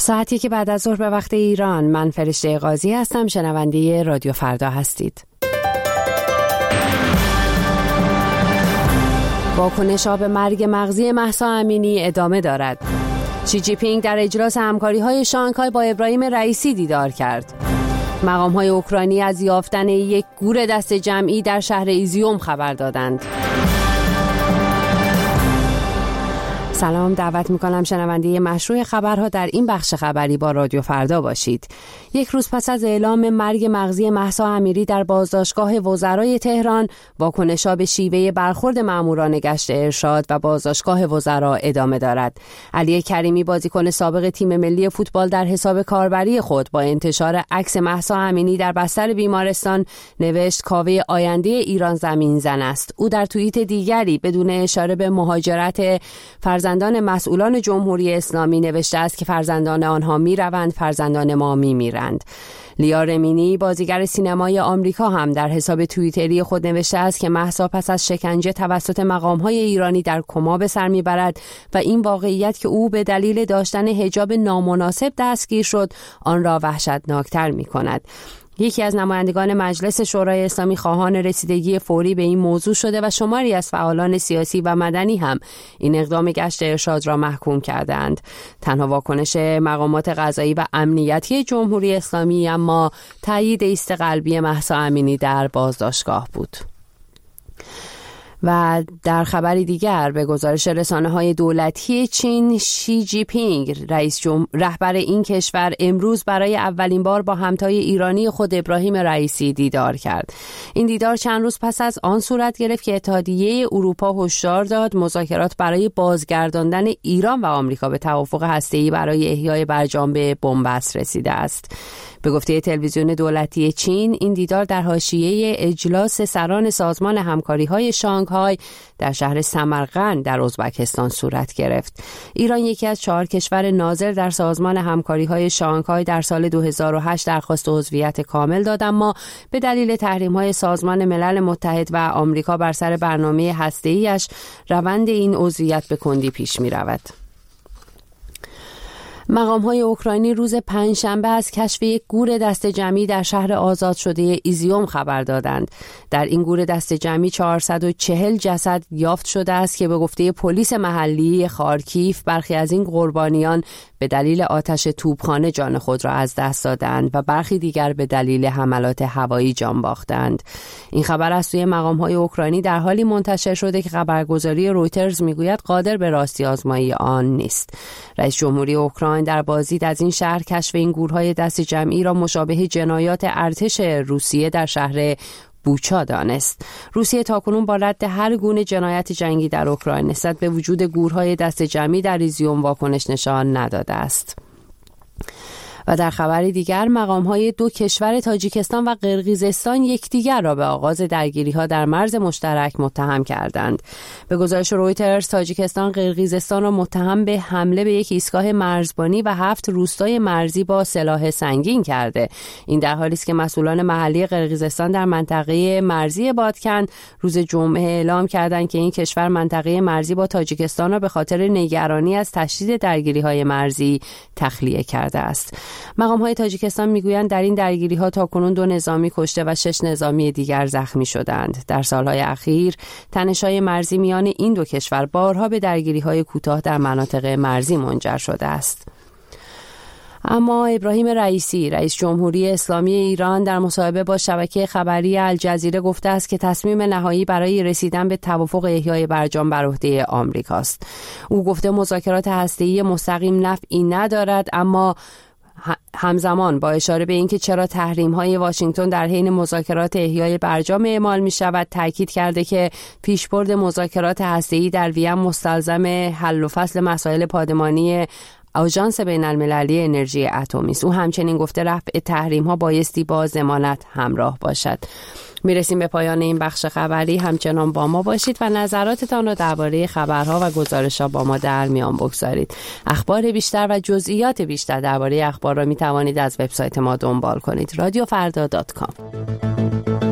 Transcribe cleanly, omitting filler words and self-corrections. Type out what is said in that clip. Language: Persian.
ساعتی که بعد از ظهر به وقت ایران. من فرشته قاضی هستم، شنونده رادیو فردا هستید. واکنش‌ها به مرگ مغزی مهسا امینی ادامه دارد. شی جی پینگ در اجلاس همکاری‌های شانگهای با ابراهیم رئیسی دیدار کرد. مقام‌های اوکراینی از یافتن یک گور دست جمعی در شهر ایزیوم خبر دادند. سلام، دعوت میکنم شنونده مشروع خبرها در این بخش خبری با رادیو فردا باشید. یک روز پس از اعلام مرگ مغزی مهسا امینی در بازداشتگاه وزرای تهران، واکنش‌ها به شیوه برخورد ماموران گشت ارشاد و بازداشتگاه وزرا ادامه دارد. علی کریمی، بازیکن سابق تیم ملی فوتبال، در حساب کاربری خود با انتشار عکس مهسا امینی در بستر بیمارستان نوشت کاوه آینده ایران زمین زن است. او در توییت دیگری بدون اشاره به مهاجرت فرزندان مسئولان جمهوری اسلامی نوشته است که فرزندان آنها میروند، فرزندان ما میمیرند. لیا رمینی، بازیگر سینمای آمریکا، هم در حساب توییتری خود نوشته است که مهسا پس از شکنجه توسط مقام‌های ایرانی در کما به سر میبرد و این واقعیت که او به دلیل داشتن حجاب نامناسب دستگیر شد آن را وحشتناکتر می‌کند. یکی از نمایندگان مجلس شورای اسلامی خواهان رسیدگی فوری به این موضوع شده و شماری از فعالان سیاسی و مدنی هم این اقدام گشت ارشاد را محکوم کردند. تنها واکنش مقامات قضایی و امنیتی جمهوری اسلامی اما تایید ایست قلبی مهسا امینی در بازداشتگاه بود. و در خبری دیگر، به گزارش رسانه‌های دولتی چین، شی جی پینگ رهبر این کشور امروز برای اولین بار با همتای ایرانی خود ابراهیم رئیسی دیدار کرد. این دیدار چند روز پس از آن صورت گرفت که اتحادیه اروپا هشدار داد مذاکرات برای بازگرداندن ایران و آمریکا به توافق هسته‌ای برای احیای برجام به بنبست رسیده است. به گفته تلویزیون دولتی چین، این دیدار در حاشیه اجلاس سران سازمان همکاری‌های شانگهای در شهر سمرقند در ازبکستان صورت گرفت. ایران یکی از 4 کشور ناظر در سازمان همکاری‌های شانگهای در سال 2008 درخواست عضویت کامل داد، اما به دلیل تحریم‌های سازمان ملل متحد و آمریکا بر سر برنامه هسته‌ایش روند این عضویت به کندی پیش می‌رود. مقام‌های اوکراینی روز پنجشنبه از کشف یک گور دست جمعی در شهر آزاد شده ایزیوم خبر دادند. در این گور دست جمعی 440 جسد یافت شده است که به گفته پلیس محلی خارکیف برخی از این قربانیان به دلیل آتش توپخانه جان خود را از دست دادند و برخی دیگر به دلیل حملات هوایی جان باختند. این خبر از سوی مقام‌های اوکراینی در حالی منتشر شده که خبرگزاری رویترز میگوید قادر به راستی آزمایی آن نیست. رئیس جمهوری اوکراین در بازدید از این شهر کشف این گورهای دست جمعی را مشابه جنایات ارتش روسیه در شهر بوچا دانست. روسیه تاکنون با رد هر گونه جنایت جنگی در اوکراین نسبت به وجود گورهای دست جمعی در ایزیوم واکنش نشان نداده است. و در خبری دیگر، مقام‌های 2 کشور تاجیکستان و قرقیزستان یکدیگر را به آغاز درگیری‌ها در مرز مشترک متهم کردند. به گزارش رویترز، تاجیکستان قرقیزستان را متهم به حمله به یک ایستگاه مرزبانی و 7 روستای مرزی با سلاح سنگین کرده. این در حالی است که مسئولان محلی قرقیزستان در منطقه مرزی بادکن روز جمعه اعلام کردند که این کشور منطقه مرزی با تاجیکستان را به خاطر نگرانی از تشدید درگیری‌های مرزی تخلیه کرده است. مقام‌های تاجیکستان میگویند در این درگیری‌ها تاکنون 2 نظامی کشته و 6 نظامی دیگر زخمی شدند. در سالهای اخیر تنش‌های مرزی میان این 2 کشور بارها به درگیری‌های کوتاه در مناطق مرزی منجر شده است. اما ابراهیم رئیسی، رئیس جمهوری اسلامی ایران، در مصاحبه با شبکه خبری الجزیره گفته است که تصمیم نهایی برای رسیدن به توافق احیای برجام بر عهده آمریکاست. او گفته مذاکرات هسته‌ای مستقیم نفعی ندارد، اما همزمان با اشاره به اینکه چرا تحریم‌های واشنگتن در حین مذاکرات احیای برجام اعمال می‌شود، تاکید کرده که پیشبرد مذاکرات هسته‌ای در وین مستلزم حل و فصل مسائل پادمانی آژانس بین‌المللی انرژی اتمی است. او همچنین گفته رفع تحریم‌ها بایستی با ضمانت همراه باشد. میرسیم به پایان این بخش خبری. همچنان با ما باشید و نظراتتان را درباره خبرها و گزارش‌ها با ما در میان بگذارید. اخبار بیشتر و جزئیات بیشتر درباره اخبار را میتوانید از وبسایت ما دنبال کنید. رادیوفردا.com.